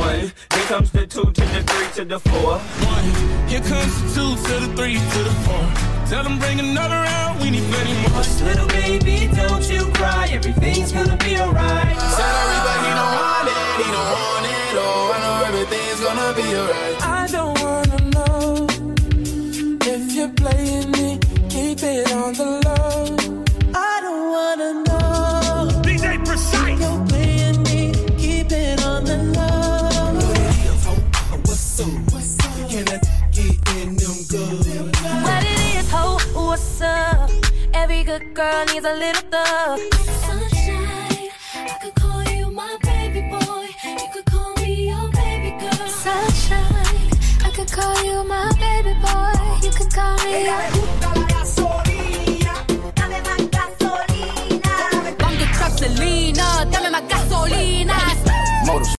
1. Here comes the 2 to the 3 to the 4. 1. Here comes the 2 to the 3 to the 4. Tell them bring another round, we need plenty more. Little baby, don't you cry, everything's gonna be alright. Sorry, but he don't want it, he don't want it. Oh, I know everything's gonna be alright. I don't wanna know if you're playing me, keep it on the low. I don't wanna know. DJ Precise. You're playing me, keep it on the low. What's up? Can I get in them good? What it is, ho, what's up? Every good girl needs a little thug. Sunshine, I could call you my baby boy. You could call me your baby girl. Sunshine, I could call you my baby boy. You could call me your